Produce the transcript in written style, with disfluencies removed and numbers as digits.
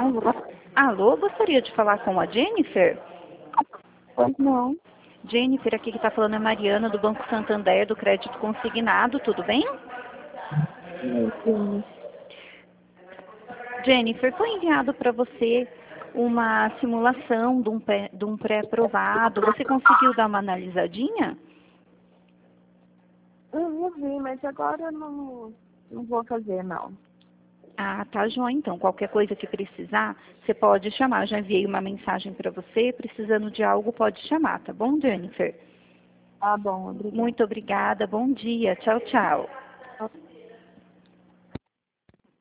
Alô? Alô, gostaria de falar com a Jennifer? Pois não. Jennifer, aqui que está falando é Mariana, do Banco Santander, do Crédito Consignado, tudo bem? Sim. Jennifer, foi enviado para você uma simulação de um pré-aprovado. Você conseguiu dar uma analisadinha? Eu vi, mas agora eu não vou fazer, não. Ah, tá, joia. Então, qualquer coisa que precisar, você pode chamar. Já enviei uma mensagem para você. Precisando de algo, pode chamar, tá bom, Jennifer? Tá bom, obrigada. Muito obrigada. Bom dia. Tchau, tchau.